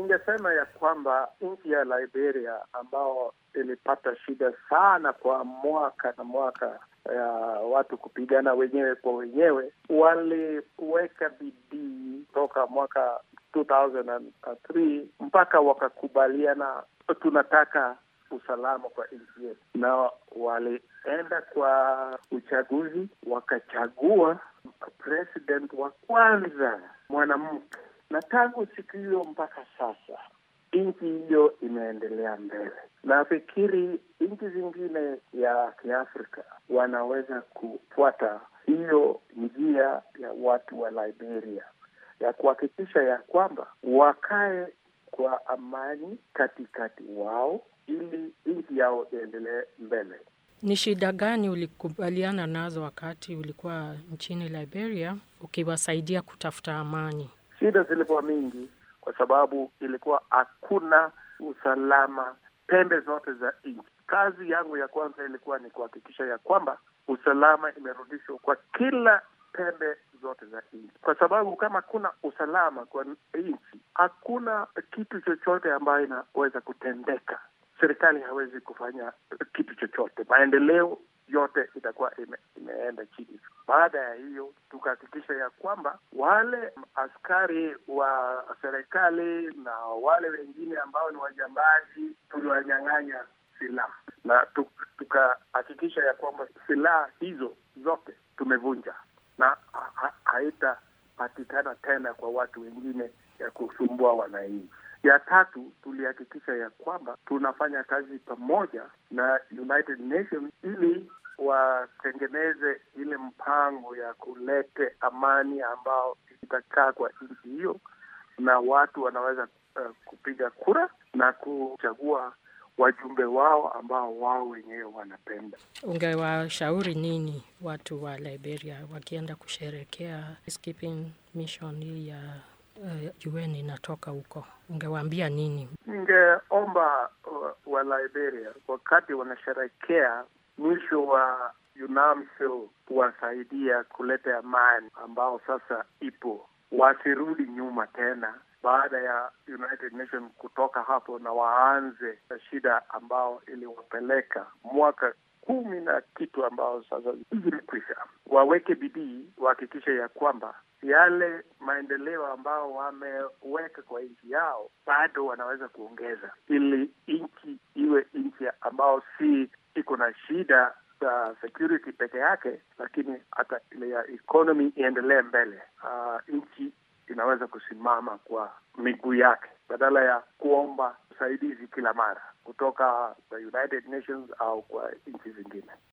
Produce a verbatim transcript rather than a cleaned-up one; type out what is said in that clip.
Ningesema ya kwamba nchi ya Liberia ambao ilipata shida sana kwa mwaka na mwaka ya watu kupigana wenyewe kwa wenyewe, waliweka bidii toka mwaka two thousand three mpaka wakakubaliana tunataka usalama kwa nchi yetu, na walienda kwa uchaguzi wakachagua president wa kwanza mwanamke, na tangu siku hiyo mpaka sasa nchi hiyo imeendelea mbele. Nafikiri nchi zingine ya Kiafrika wanaweza kufuata hiyo njia ya watu wa Liberia ya kuhakikisha ya kwamba wakae kwa amani katikati wao ili nchi yao iendelee mbele. Ni shida gani ulikubaliana nazo wakati ulikuwa nchini Liberia ukiwasaidia kutafuta amani? Shida zilikuwa mingi kwa sababu ilikuwa hakuna usalama pembe zote za nchi. Kazi yangu ya kwanza ilikuwa ni kuhakikisha ya kwamba usalama imerudishwa kwa kila pembe zote za nchi, kwa sababu kama kuna usalama kwa nchi, hakuna kitu chochote ambayo inaweza kutendeka. Serikali hawezi kufanya kitu chochote, maendeleo yote itakuwa ime, imeenda chini. Baada ya hiyo tukahakikisha ya kwamba wale askari wa serikali na wale wengine ambao ni wajambazi tuliwanyang'anya silaha, na tukahakikisha ya kwamba silaha hizo zote tumevunja na ha- haitapatikana tena kwa watu wengine ya kusumbua wananchi. Ya tatu, tulihakikisha ya kwamba tunafanya kazi pamoja na United Nations ili watengeneze ile mpango ya kulete amani ambao itakaa kwa nchi hiyo, na watu wanaweza uh, kupiga kura na kuchagua wajumbe wao ambao wao wenyewe wanapenda. Ungewashauri nini watu wa Liberia wakienda kusherehekea peacekeeping mission hii ya uh, U N inatoka huko? Ungewaambia nini? Ningeomba uh, wa Liberia wakati wanasherehekea mwisho wa UNAMID kuwasaidia kuleta amani ambao sasa ipo, wasirudi nyuma tena baada ya United Nations kutoka hapo, na waanze shida ambao iliwapeleka mwaka kumi na kitu ambao sasa zimekwisha. Waweke bidii, wahakikishe ya kwamba yale maendeleo ambao wameweka kwa nchi yao bado wanaweza kuongeza, ili nchi iwe nchi ambao si iko na shida za security peke yake, lakini hata ile ya economy iendelee mbele. Uh, nchi inaweza kusimama kwa miguu yake badala ya kuomba usaidizi kila mara kutoka the United Nations au kwa nchi zingine.